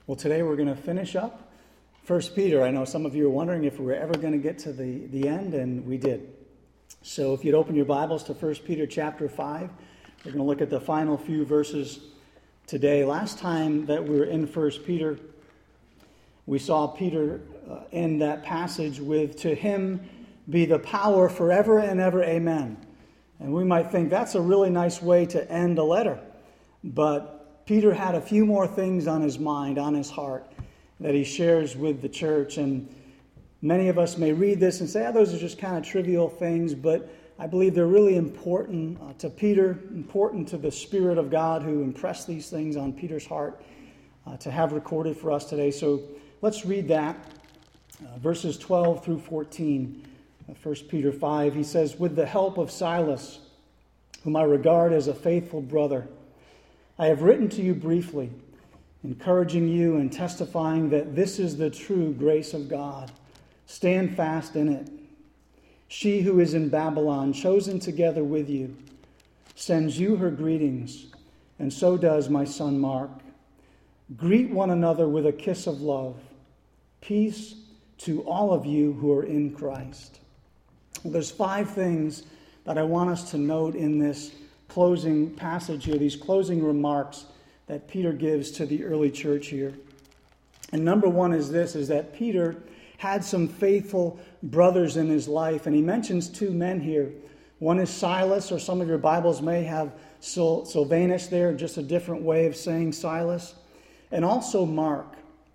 Well, today we're going to finish up 1 Peter. I know some of you are wondering if we were ever going to get to the end, and we did. So if you'd open your Bibles to 1 Peter chapter 5, we're going to look at the final few verses today. Last time that we were in 1 Peter, we saw Peter end that passage with, "To him be the power forever and ever, amen." And we might think that's a really nice way to end a letter. But Peter had a few more things on his mind, on his heart, that he shares with the church. And many of us may read this and say, those are just kind of trivial things. But I believe they're really important to Peter, important to the Spirit of God who impressed these things on Peter's heart to have recorded for us today. So let's read that. Verses 12 through 14, 1 Peter 5. He says, "With the help of Silas, whom I regard as a faithful brother, I have written to you briefly, encouraging you and testifying that this is the true grace of God. Stand fast in it. She who is in Babylon, chosen together with you, sends you her greetings, and so does my son Mark. Greet one another with a kiss of love. Peace to all of you who are in Christ." Well, there's 5 things that I want us to note in this closing passage here, these closing remarks that Peter gives to the early church here. And number 1 is this, is that Peter had some faithful brothers in his life. And he mentions 2 men here. One is Silas, or some of your Bibles may have Silvanus there, just a different way of saying Silas. And also Mark.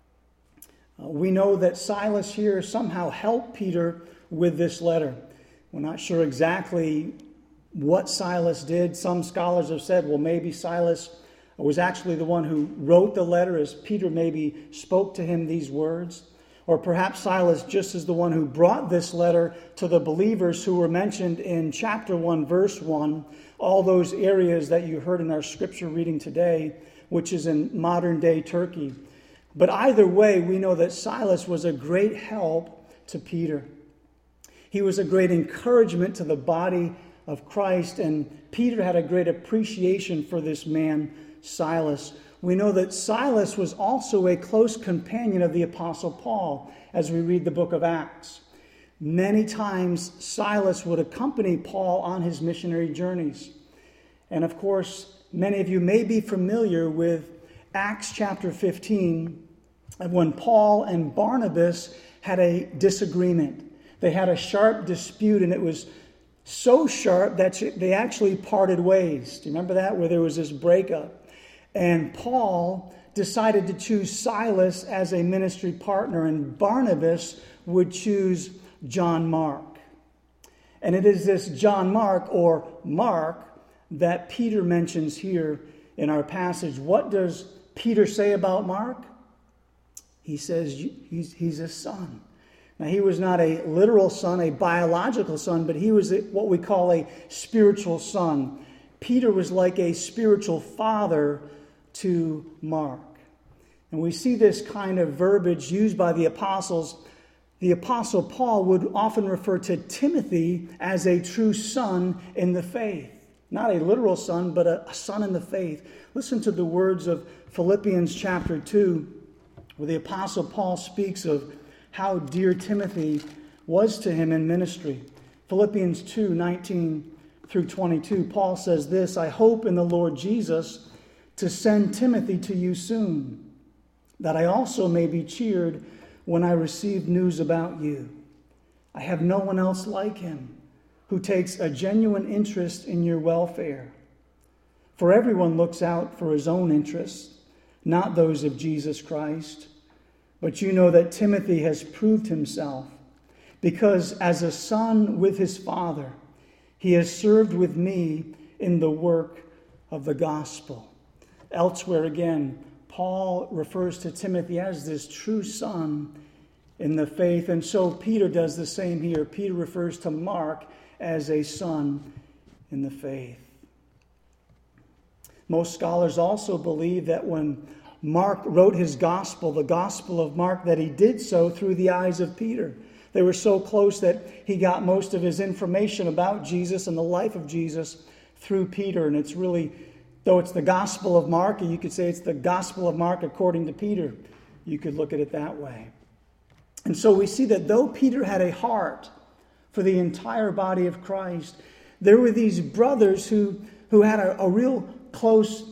We know that Silas here somehow helped Peter with this letter. We're not sure exactly what Silas did. Some scholars have said, well, maybe Silas was actually the one who wrote the letter as Peter maybe spoke to him these words. Or perhaps Silas just is the one who brought this letter to the believers who were mentioned in chapter 1, verse 1, all those areas that you heard in our scripture reading today, which is in modern-day Turkey. But either way, we know that Silas was a great help to Peter. He was a great encouragement to the body of Christ, and Peter had a great appreciation for this man, Silas. We know that Silas was also a close companion of the Apostle Paul as we read the book of Acts. Many times Silas would accompany Paul on his missionary journeys. And of course, many of you may be familiar with Acts chapter 15, when Paul and Barnabas had a disagreement. They had a sharp dispute, and it was so sharp that they actually parted ways. Do you remember that? Where there was this breakup. And Paul decided to choose Silas as a ministry partner, and Barnabas would choose John Mark. And it is this John Mark, or Mark, that Peter mentions here in our passage. What does Peter say about Mark? He says he's a son. Now, he was not a literal son, a biological son, but he was what we call a spiritual son. Peter was like a spiritual father to Mark. And we see this kind of verbiage used by the apostles. The Apostle Paul would often refer to Timothy as a true son in the faith. Not a literal son, but a son in the faith. Listen to the words of Philippians chapter 2, where the Apostle Paul speaks of how dear Timothy was to him in ministry. Philippians 2, 19 through 22, Paul says this, "I hope in the Lord Jesus to send Timothy to you soon, that I also may be cheered when I receive news about you. I have no one else like him, who takes a genuine interest in your welfare. For everyone looks out for his own interests, not those of Jesus Christ. But you know that Timothy has proved himself, because as a son with his father, he has served with me in the work of the gospel." Elsewhere again, Paul refers to Timothy as this true son in the faith, and so Peter does the same here. Peter refers to Mark as a son in the faith. Most scholars also believe that when Mark wrote his gospel, the Gospel of Mark, that he did so through the eyes of Peter. They were so close that he got most of his information about Jesus and the life of Jesus through Peter. And it's really, though it's the Gospel of Mark, and you could say it's the Gospel of Mark according to Peter. You could look at it that way. And so we see that though Peter had a heart for the entire body of Christ, there were these brothers who had a real close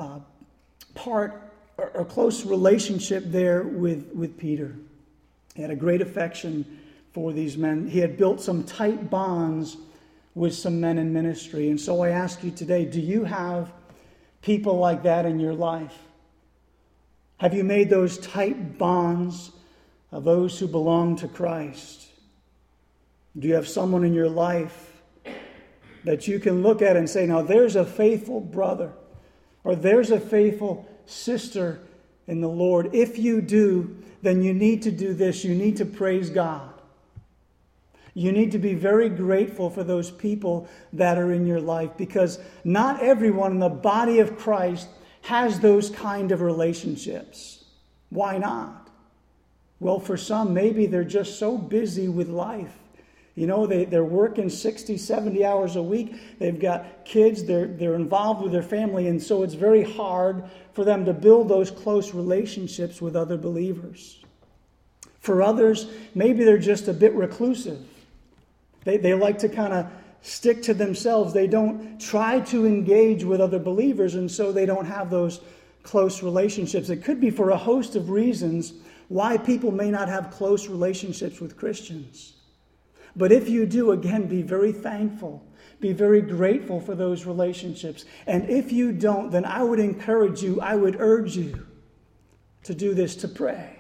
close relationship there with Peter. He had a great affection for these men. He had built some tight bonds with some men in ministry. And so I ask you today, do you have people like that in your life? Have you made those tight bonds of those who belong to Christ? Do you have someone in your life that you can look at and say, now there's a faithful brother, or there's a faithful sister in the Lord? If you do, then you need to do this. You need to praise God. You need to be very grateful for those people that are in your life, because not everyone in the body of Christ has those kind of relationships. Why not? Well, for some, maybe they're just so busy with life. You know, they're working 60, 70 hours a week. They've got kids. They're involved with their family. And so it's very hard for them to build those close relationships with other believers. For others, maybe they're just a bit reclusive. They like to kind of stick to themselves. They don't try to engage with other believers, and so they don't have those close relationships. It could be for a host of reasons why people may not have close relationships with Christians. But if you do, again, be very thankful. Be very grateful for those relationships. And if you don't, then I would encourage you, I would urge you to do this, to pray.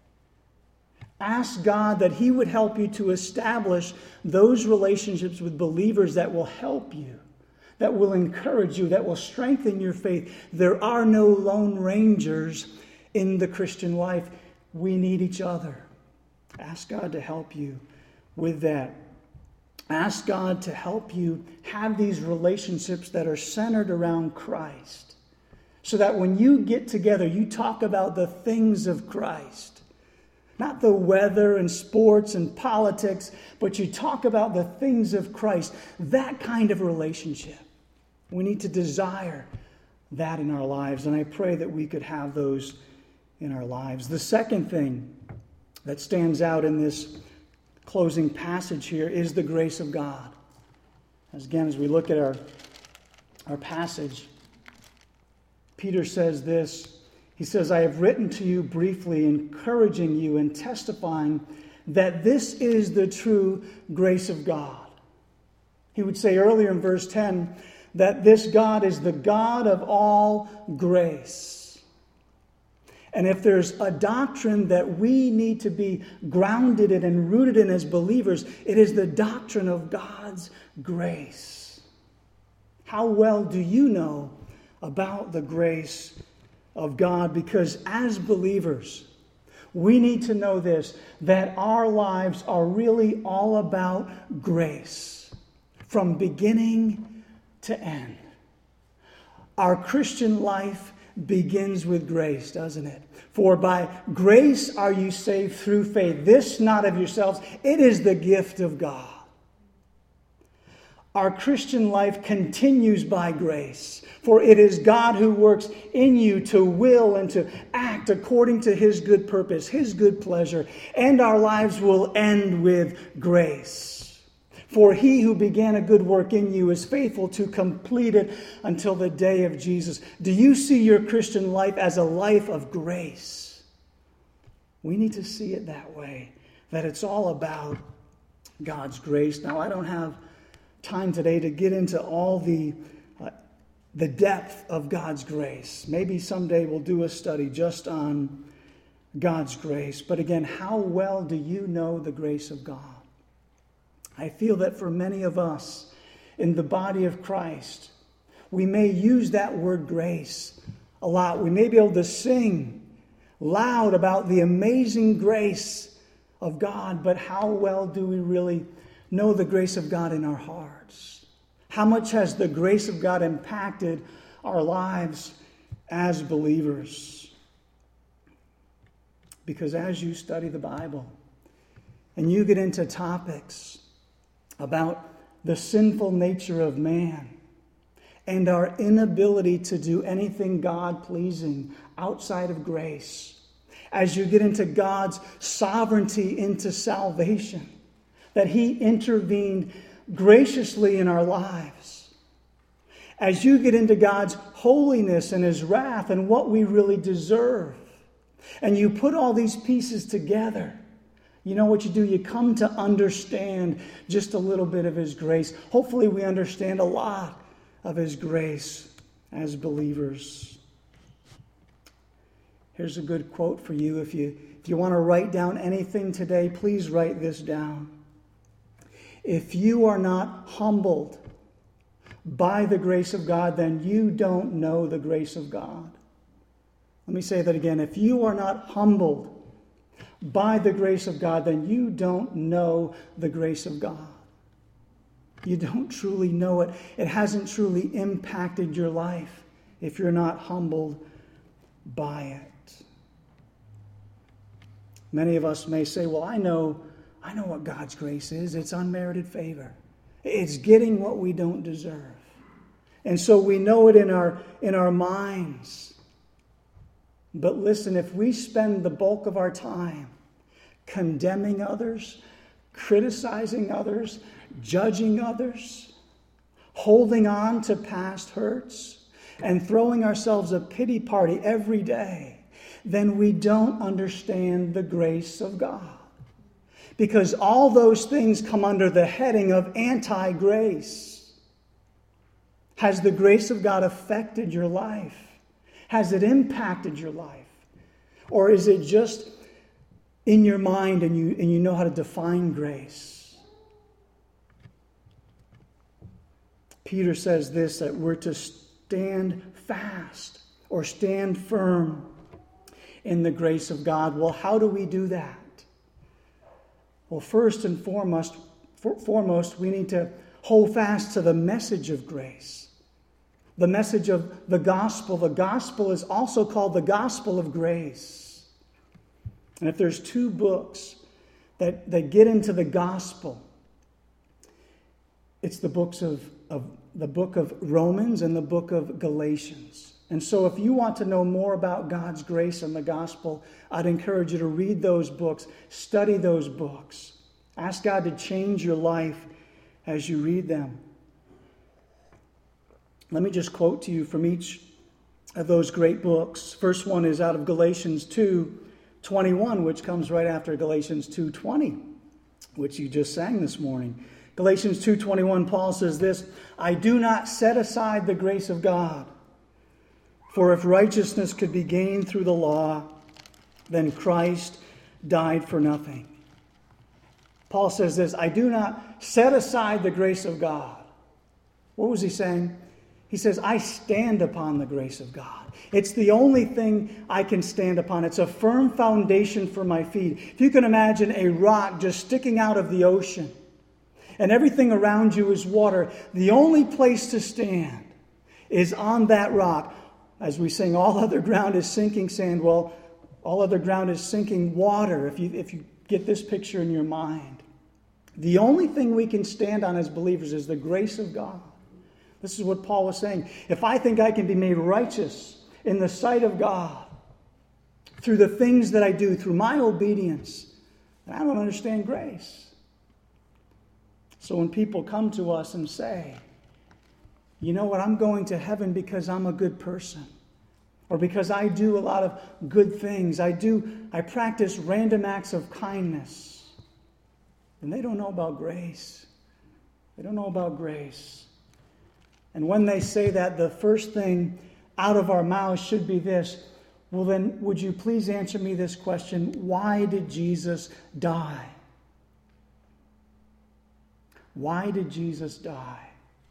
Ask God that He would help you to establish those relationships with believers that will help you, that will encourage you, that will strengthen your faith. There are no lone rangers in the Christian life. We need each other. Ask God to help you with that. Ask God to help you have these relationships that are centered around Christ, so that when you get together, you talk about the things of Christ. Not the weather and sports and politics, but you talk about the things of Christ. That kind of relationship. We need to desire that in our lives, and I pray that we could have those in our lives. The second thing that stands out in this closing passage here is the grace of God. As we look at our passage, Peter says this. He says, I have written to you briefly, encouraging you and testifying that this is the true grace of God. He would say earlier in verse 10 that this God is the God of all grace. And if there's a doctrine that we need to be grounded in and rooted in as believers, it is the doctrine of God's grace. How well do you know about the grace of God? Because as believers, we need to know this, that our lives are really all about grace, from beginning to end. Our Christian life begins with grace, doesn't it? For by grace are you saved through faith. This not of yourselves, it is the gift of God. Our Christian life continues by grace, for it is God who works in you to will and to act according to His good purpose, His good pleasure, and our lives will end with grace. For He who began a good work in you is faithful to complete it until the day of Jesus. Do you see your Christian life as a life of grace? We need to see it that way, that it's all about God's grace. Now, I don't have time today to get into all the depth of God's grace. Maybe someday we'll do a study just on God's grace. But again, how well do you know the grace of God? I feel that for many of us in the body of Christ, we may use that word grace a lot. We may be able to sing loud about the amazing grace of God, but how well do we really know the grace of God in our hearts? How much has the grace of God impacted our lives as believers? Because as you study the Bible and you get into topics about the sinful nature of man and our inability to do anything God-pleasing outside of grace, as you get into God's sovereignty into salvation, that He intervened graciously in our lives, as you get into God's holiness and His wrath and what we really deserve, and you put all these pieces together, you know what you do? You come to understand just a little bit of His grace. Hopefully we understand a lot of His grace as believers. Here's a good quote for you. If you want to write down anything today, please write this down. If you are not humbled by the grace of God, then you don't know the grace of God. Let me say that again. If you are not humbled by the grace of God, then you don't know the grace of God. You don't truly know it. It hasn't truly impacted your life if you're not humbled by it. Many of us may say, well, I know what God's grace is. It's unmerited favor. It's getting what we don't deserve. And so we know it in our minds. But listen, if we spend the bulk of our time condemning others, criticizing others, judging others, holding on to past hurts, and throwing ourselves a pity party every day, then we don't understand the grace of God. Because all those things come under the heading of anti-grace. Has the grace of God affected your life? Has it impacted your life? Or is it just in your mind and you know how to define grace? Peter says this, that we're to stand fast or stand firm in the grace of God. Well, how do we do that? Well, first and foremost, we need to hold fast to the message of grace. The message of the gospel. The gospel is also called the gospel of grace. And if there's two books that get into the gospel, it's the book of Romans and the book of Galatians. And so if you want to know more about God's grace and the gospel, I'd encourage you to read those books, study those books. Ask God to change your life as you read them. Let me just quote to you from each of those great books. First one is out of Galatians 2:21, which comes right after Galatians 2:20, which you just sang this morning. Galatians 2:21, Paul says this, I do not set aside the grace of God, for if righteousness could be gained through the law, then Christ died for nothing. Paul says this, I do not set aside the grace of God. What was he saying? He says, I stand upon the grace of God. It's the only thing I can stand upon. It's a firm foundation for my feet. If you can imagine a rock just sticking out of the ocean and everything around you is water, the only place to stand is on that rock. As we sing, all other ground is sinking sand. Well, all other ground is sinking water, if you get this picture in your mind. The only thing we can stand on as believers is the grace of God. This is what Paul was saying. If I think I can be made righteous in the sight of God through the things that I do, through my obedience, then I don't understand grace. So when people come to us and say, you know what, I'm going to heaven because I'm a good person, or because I do a lot of good things, I practice random acts of kindness, and they don't know about grace. They don't know about grace. And when they say that, the first thing out of our mouths should be this. Well, then, would you please answer me this question? Why did Jesus die? Why did Jesus die?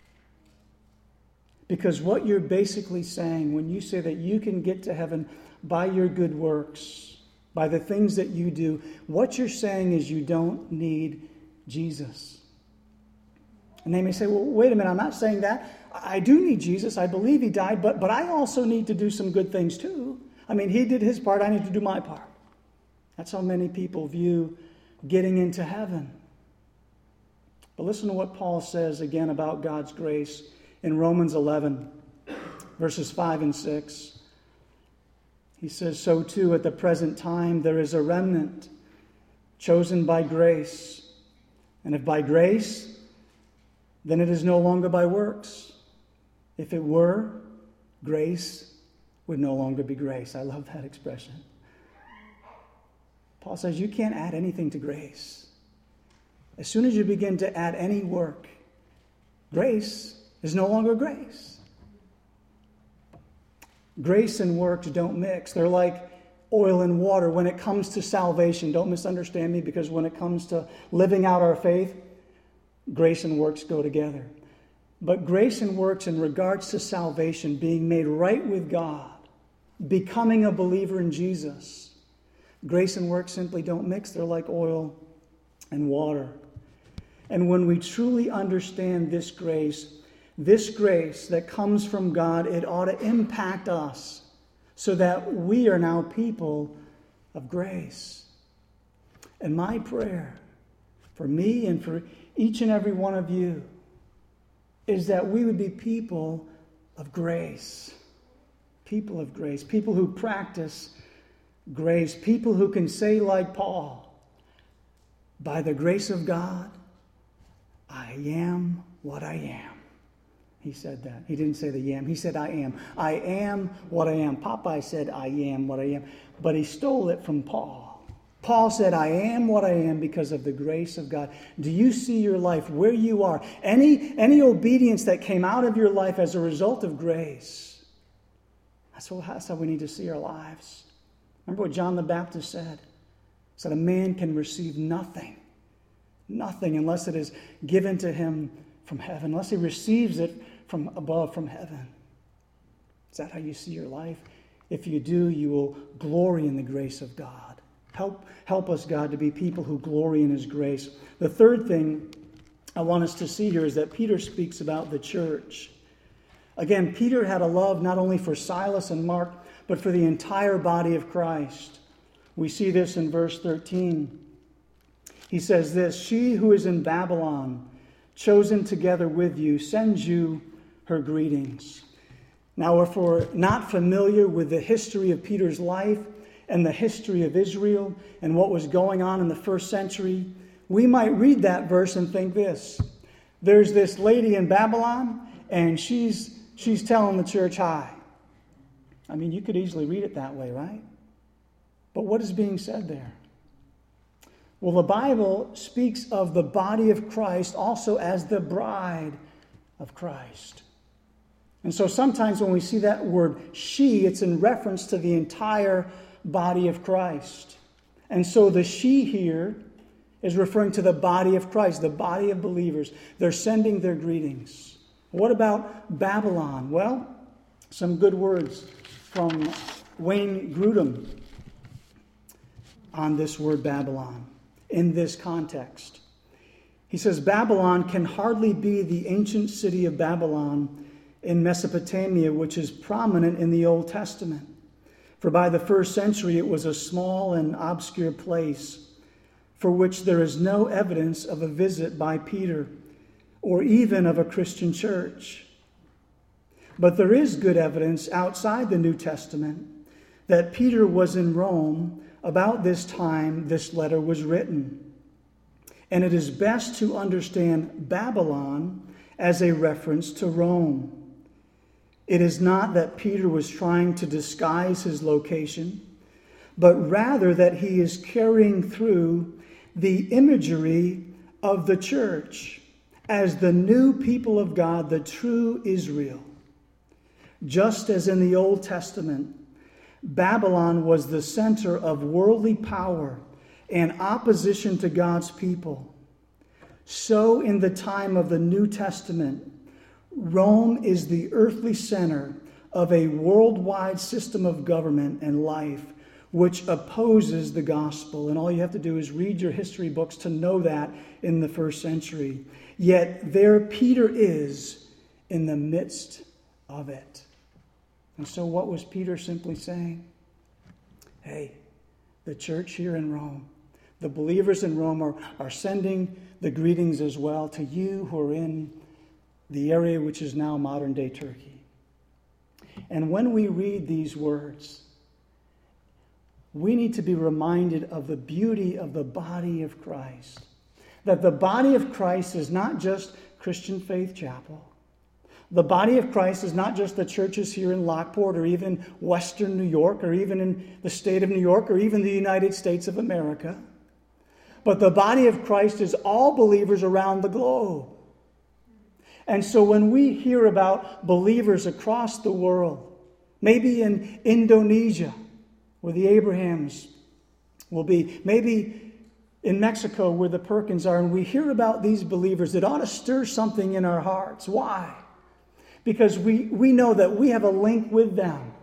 Because what you're basically saying when you say that you can get to heaven by your good works, by the things that you do, what you're saying is you don't need Jesus. And they may say, well, wait a minute, I'm not saying that. I do need Jesus. I believe He died, but I also need to do some good things too. I mean, He did His part. I need to do my part. That's how many people view getting into heaven. But listen to what Paul says again about God's grace in Romans 11, verses 5 and 6. He says, so too at the present time there is a remnant chosen by grace. And if by grace, then it is no longer by works. If it were, grace would no longer be grace. I love that expression. Paul says you can't add anything to grace. As soon as you begin to add any work, grace is no longer grace. Grace and works don't mix. They're like oil and water when it comes to salvation. Don't misunderstand me, because when it comes to living out our faith, grace and works go together. But grace and works in regards to salvation, being made right with God, becoming a believer in Jesus, grace and works simply don't mix. They're like oil and water. And when we truly understand this grace that comes from God, it ought to impact us so that we are now people of grace. And my prayer for me and for each and every one of you is that we would be people of grace. People of grace. People who practice grace. People who can say like Paul, by the grace of God, I am what I am. He said that. He didn't say the yam. He said I am. I am what I am. Popeye said I am what I am. But he stole it from Paul. Paul said, I am what I am because of the grace of God. Do you see your life where you are? Any obedience that came out of your life as a result of grace. That's how we need to see our lives. Remember what John the Baptist said? He said, a man can receive nothing unless it is given to him from heaven, unless he receives it from above, from heaven. Is that how you see your life? If you do, you will glory in the grace of God. Help us, God, to be people who glory in his grace. The third thing I want us to see here is that Peter speaks about the church. Again, Peter had a love not only for Silas and Mark, but for the entire body of Christ. We see this in verse 13. He says this, she who is in Babylon, chosen together with you, sends you her greetings. Now, if we're not familiar with the history of Peter's life and the history of Israel and what was going on in the first century, we might read that verse and think this. There's this lady in Babylon, and she's telling the church hi. I mean, you could easily read it that way, right? But what is being said there? Well, the Bible speaks of the body of Christ also as the bride of Christ. And so sometimes when we see that word she, it's in reference to the entire body of Christ. And so the she here is referring to the body of Christ, the body of believers. They're sending their greetings. What about Babylon? Well, some good words from Wayne Grudem on this word Babylon in this context. He says, Babylon can hardly be the ancient city of Babylon in Mesopotamia, which is prominent in the Old Testament. For by the first century, it was a small and obscure place for which there is no evidence of a visit by Peter or even of a Christian church. But there is good evidence outside the New Testament that Peter was in Rome about this time this letter was written. And it is best to understand Babylon as a reference to Rome. It is not that Peter was trying to disguise his location, but rather that he is carrying through the imagery of the church as the new people of God, the true Israel. Just as in the Old Testament, Babylon was the center of worldly power and opposition to God's people, so in the time of the New Testament, Rome is the earthly center of a worldwide system of government and life which opposes the gospel. And all you have to do is read your history books to know that in the first century. Yet there Peter is in the midst of it. And so what was Peter simply saying? Hey, the church here in Rome, the believers in Rome are sending the greetings as well to you who are in the area which is now modern-day Turkey. And when we read these words, we need to be reminded of the beauty of the body of Christ. That the body of Christ is not just Christian Faith Chapel. The body of Christ is not just the churches here in Lockport or even Western New York or even in the state of New York or even the United States of America. But the body of Christ is all believers around the globe. And so when we hear about believers across the world, maybe in Indonesia, where the Abrahams will be, maybe in Mexico, where the Perkins are, and we hear about these believers, it ought to stir something in our hearts. Why? Because we know that we have a link with them.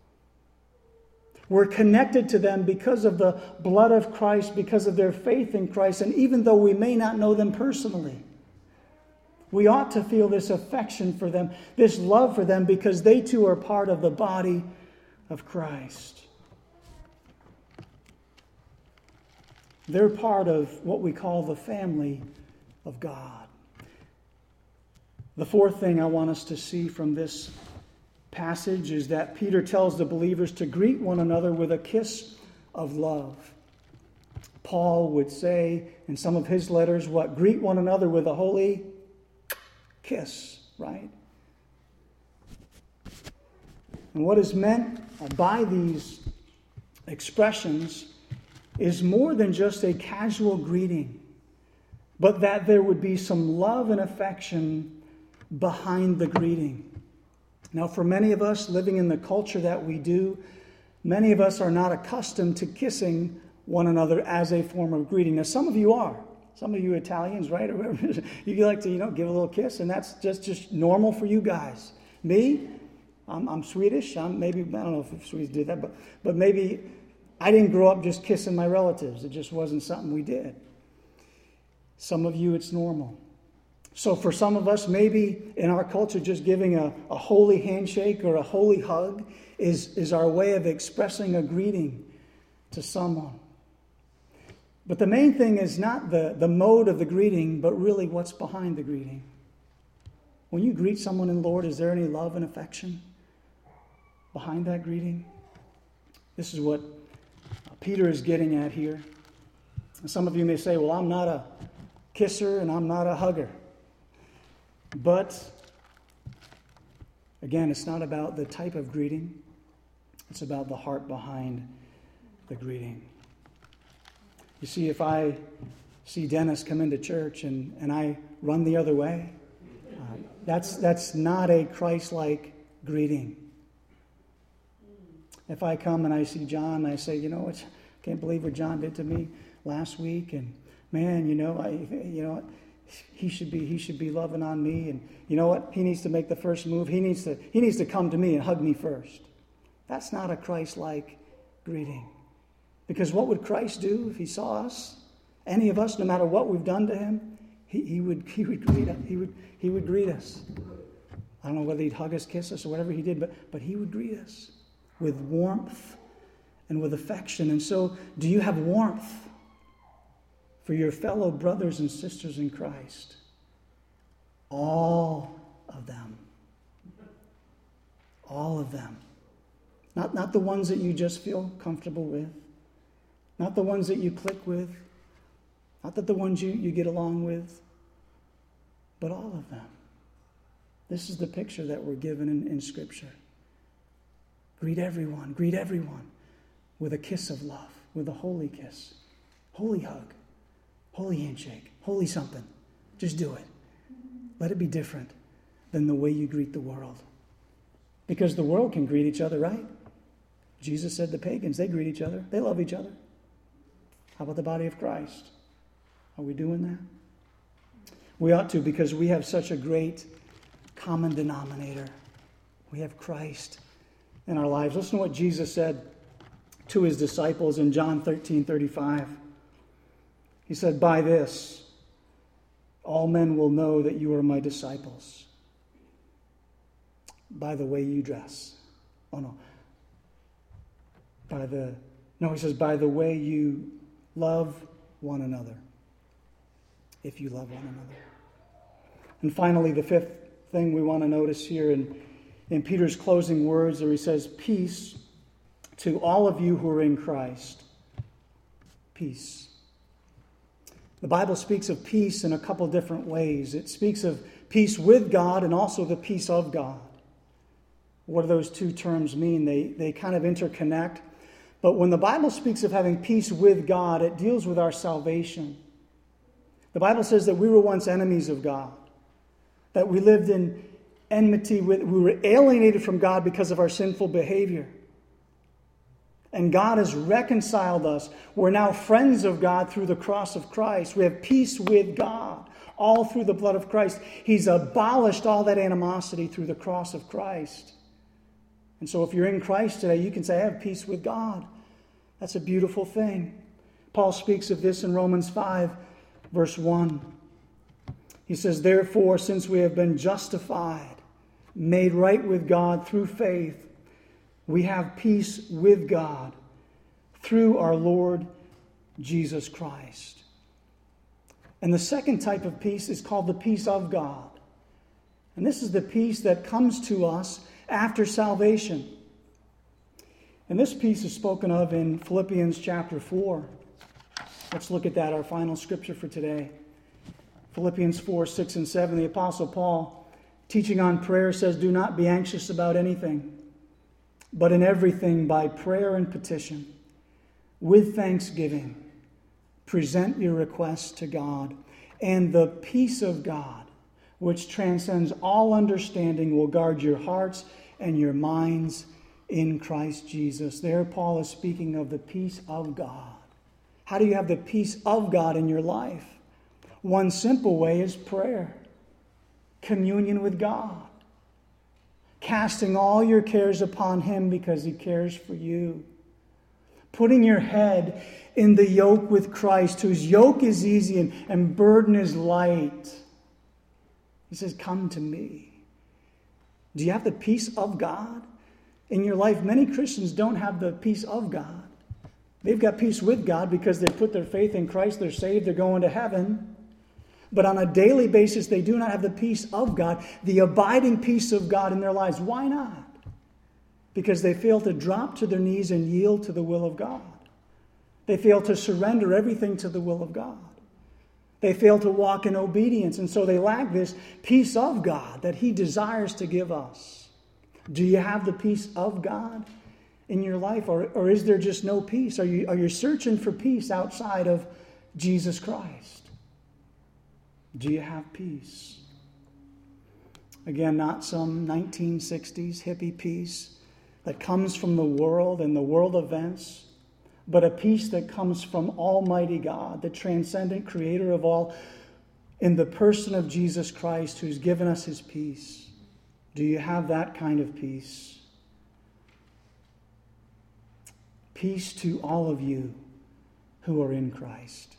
We're connected to them because of the blood of Christ, because of their faith in Christ, and even though we may not know them personally, we ought to feel this affection for them, this love for them, because they too are part of the body of Christ. They're part of what we call the family of God. The fourth thing I want us to see from this passage is that Peter tells the believers to greet one another with a kiss of love. Paul would say in some of his letters, what? Greet one another with a holy kiss, right? And what is meant by these expressions is more than just a casual greeting, but that there would be some love and affection behind the greeting. Now, for many of us living in the culture that we do, many of us are not accustomed to kissing one another as a form of greeting. Now, some of you are. Some of you Italians, right? Or whatever, you like to, give a little kiss, and that's just normal for you guys. Me, I'm Swedish. I don't know if Swedes did that, but maybe I didn't grow up just kissing my relatives. It just wasn't something we did. Some of you, it's normal. So for some of us, maybe in our culture, just giving a holy handshake or a holy hug is our way of expressing a greeting to someone. But the main thing is not the mode of the greeting, but really what's behind the greeting. When you greet someone in the Lord, is there any love and affection behind that greeting? This is what Peter is getting at here. And some of you may say, well, I'm not a kisser and I'm not a hugger. But, again, it's not about the type of greeting. It's about the heart behind the greeting. You see, if I see Dennis come into church and I run the other way, that's not a Christ-like greeting. If I come and I see John and I say, I can't believe what John did to me last week, and man, he should be loving on me, and you know what? He needs to make the first move. He needs to come to me and hug me first. That's not a Christ-like greeting. Because what would Christ do if he saw us? Any of us, no matter what we've done to him, he would greet us. He would greet us. I don't know whether he'd hug us, kiss us, or whatever he did, but he would greet us with warmth and with affection. And so, do you have warmth for your fellow brothers and sisters in Christ? All of them. All of them. Not the ones that you just feel comfortable with. Not the ones that you click with. Not that the ones you get along with. But all of them. This is the picture that we're given in Scripture. Greet everyone with a kiss of love, with a holy kiss. Holy hug. Holy handshake. Holy something. Just do it. Let it be different than the way you greet the world. Because the world can greet each other, right? Jesus said the pagans, they greet each other. They love each other. How about the body of Christ? Are we doing that? We ought to, because we have such a great common denominator. We have Christ in our lives. Listen to what Jesus said to his disciples in John 13:35. He said, "By this, all men will know that you are my disciples. By the way you dress." Oh, no. He says, by the way you love one another. If you love one another. And finally, the fifth thing we want to notice here in Peter's closing words, where he says, "Peace to all of you who are in Christ, peace. The Bible speaks of peace in a couple different ways. It speaks of peace with God and also the peace of God. What do those two terms mean? They kind of interconnect. But when the Bible speaks of having peace with God, it deals with our salvation. The Bible says that we were once enemies of God, that we lived in enmity we were alienated from God because of our sinful behavior. And God has reconciled us. We're now friends of God through the cross of Christ. We have peace with God, all through the blood of Christ. He's abolished all that animosity through the cross of Christ. And so if you're in Christ today, you can say, I have peace with God. That's a beautiful thing. Paul speaks of this in Romans 5, verse 1. He says, therefore, since we have been justified, made right with God through faith, we have peace with God through our Lord Jesus Christ. And the second type of peace is called the peace of God. And this is the peace that comes to us after salvation. And this peace is spoken of in Philippians chapter 4. Let's look at that, our final scripture for today. Philippians 4, 6, and 7. The Apostle Paul, teaching on prayer, says, do not be anxious about anything, but in everything by prayer and petition, with thanksgiving, present your requests to God, and the peace of God, which transcends all understanding, will guard your hearts and your minds in Christ Jesus. There, Paul is speaking of the peace of God. How do you have the peace of God in your life? One simple way is prayer, communion with God, casting all your cares upon Him because He cares for you. Putting your head in the yoke with Christ, whose yoke is easy and burden is light. He says, come to me. Do you have the peace of God in your life? Many Christians don't have the peace of God. They've got peace with God because they put their faith in Christ. They're saved. They're going to heaven. But on a daily basis, they do not have the peace of God, the abiding peace of God in their lives. Why not? Because they fail to drop to their knees and yield to the will of God. They fail to surrender everything to the will of God. They fail to walk in obedience, and so they lack this peace of God that He desires to give us. Do you have the peace of God in your life, or is there just no peace? Are you searching for peace outside of Jesus Christ? Do you have peace? Again, not some 1960s hippie peace that comes from the world and the world events, but a peace that comes from Almighty God, the transcendent creator of all, in the person of Jesus Christ, who's given us His peace. Do you have that kind of peace? Peace to all of you who are in Christ.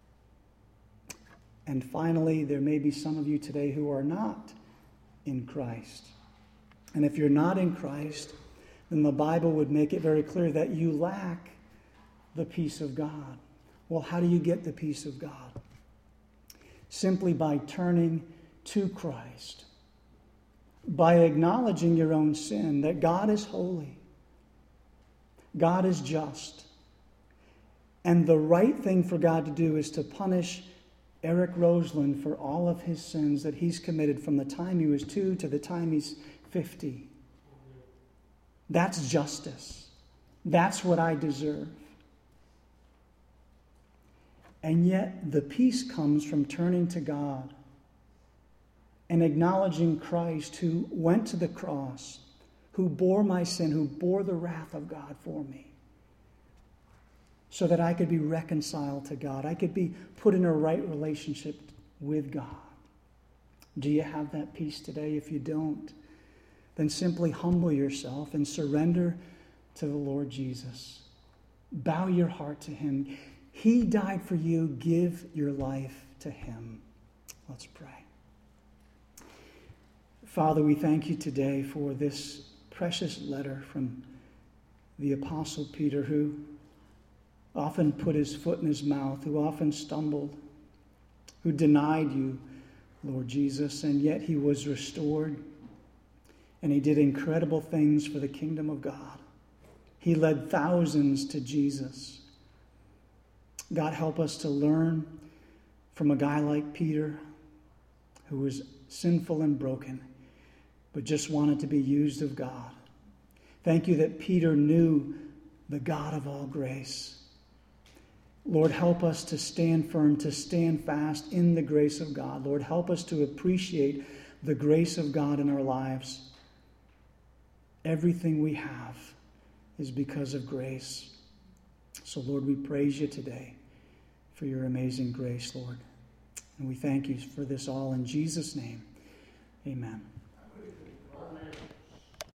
And finally, there may be some of you today who are not in Christ. And if you're not in Christ, then the Bible would make it very clear that you lack the peace of God. Well, how do you get the peace of God? Simply by turning to Christ. By acknowledging your own sin, that God is holy. God is just. And the right thing for God to do is to punish Eric Roseland for all of his sins that he's committed from the time he was 2 to the time he's 50. That's justice. That's what I deserve. And yet the peace comes from turning to God and acknowledging Christ, who went to the cross, who bore my sin, who bore the wrath of God for me, so that I could be reconciled to God. I could be put in a right relationship with God. Do you have that peace today? If you don't, then simply humble yourself and surrender to the Lord Jesus. Bow your heart to Him. He died for you. Give your life to Him. Let's pray. Father, we thank you today for this precious letter from the Apostle Peter, who often put his foot in his mouth, who often stumbled, who denied you, Lord Jesus, and yet he was restored, and he did incredible things for the kingdom of God. He led thousands to Jesus. God, help us to learn from a guy like Peter, who was sinful and broken, but just wanted to be used of God. Thank you that Peter knew the God of all grace. Lord, help us to stand firm, to stand fast in the grace of God. Lord, help us to appreciate the grace of God in our lives. Everything we have is because of grace. So, Lord, we praise you today for your amazing grace, Lord. And we thank you for this all in Jesus' name. Amen.